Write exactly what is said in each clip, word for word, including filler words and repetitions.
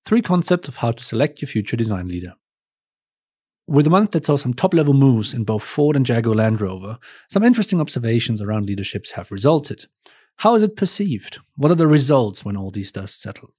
Three concepts of how to select your future design leader. With a month that saw some top-level moves in both Ford and Jaguar Land Rover, some interesting observations around leaderships have resulted. How is it perceived? What are the results when all these dust settle?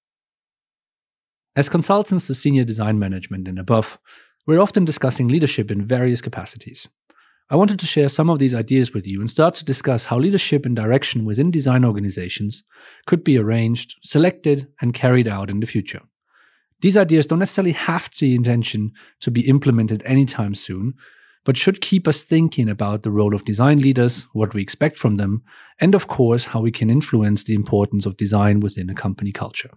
As consultants to senior design management and above, we're often discussing leadership in various capacities. I wanted to share some of these ideas with you and start to discuss how leadership and direction within design organizations could be arranged, selected, and carried out in the future. These ideas don't necessarily have the intention to be implemented anytime soon, but should keep us thinking about the role of design leaders, what we expect from them, and of course, how we can influence the importance of design within a company culture.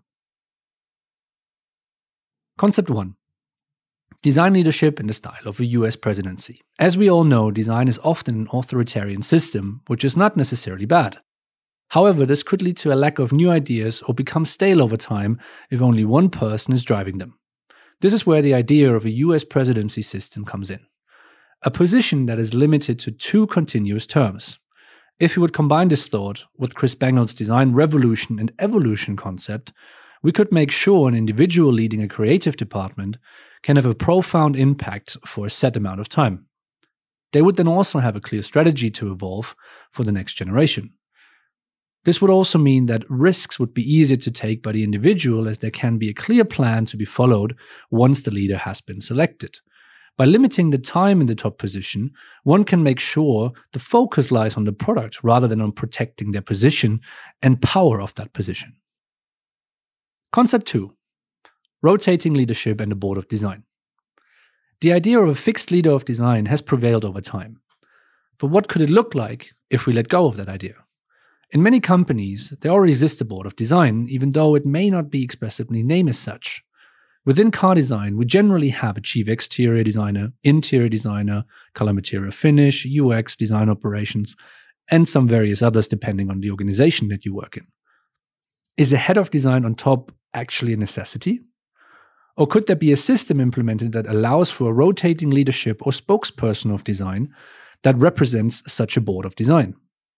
Concept one. Design leadership in the style of a U S presidency. As we all know, design is often an authoritarian system, which is not necessarily bad. However, this could lead to a lack of new ideas or become stale over time if only one person is driving them. This is where the idea of a U S presidency system comes in. A position that is limited to two continuous terms. If we would combine this thought with Chris Bengel's design revolution and evolution concept, we could make sure an individual leading a creative department can have a profound impact for a set amount of time. They would then also have a clear strategy to evolve for the next generation. This would also mean that risks would be easier to take by the individual, as there can be a clear plan to be followed once the leader has been selected. By limiting the time in the top position, one can make sure the focus lies on the product rather than on protecting their position and power of that position. Concept two. Rotating leadership and the board of design. The idea of a fixed leader of design has prevailed over time. But what could it look like if we let go of that idea? In many companies, there already exists a board of design, even though it may not be expressively named as such. Within car design, we generally have a chief exterior designer, interior designer, color material finish, U X, design operations, and some various others depending on the organization that you work in. Is a head of design on top actually a necessity? Or could there be a system implemented that allows for a rotating leadership or spokesperson of design that represents such a board of design?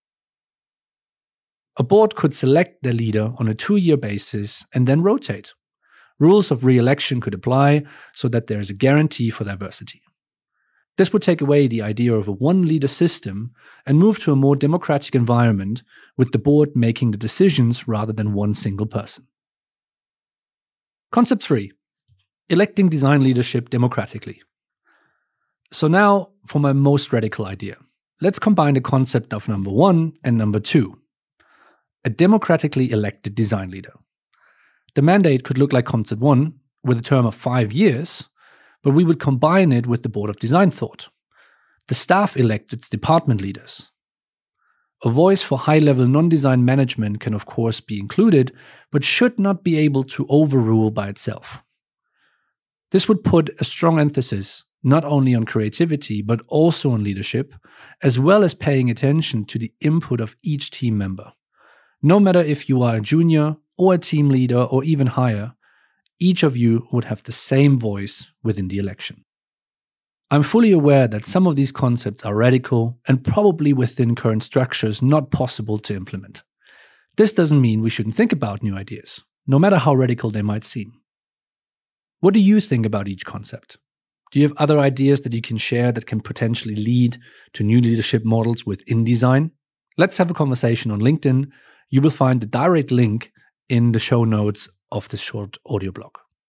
A board could select their leader on a two-year basis and then rotate. Rules of re-election could apply so that there is a guarantee for diversity. This would take away the idea of a one-leader system and move to a more democratic environment with the board making the decisions rather than one single person. Concept three. Electing design leadership democratically. So now for my most radical idea. Let's combine the concept of number one and number two. A democratically elected design leader. The mandate could look like concept one, with a term of five years, but we would combine it with the board of design thought. The staff elects its department leaders. A voice for high-level non-design management can of course be included, but should not be able to overrule by itself. This would put a strong emphasis not only on creativity, but also on leadership, as well as paying attention to the input of each team member. No matter if you are a junior or a team leader or even higher, each of you would have the same voice within the election. I'm fully aware that some of these concepts are radical and probably within current structures not possible to implement. This doesn't mean we shouldn't think about new ideas, no matter how radical they might seem. What do you think about each concept? Do you have other ideas that you can share that can potentially lead to new leadership models within design? Let's have a conversation on LinkedIn. You will find the direct link in the show notes of this short audio blog.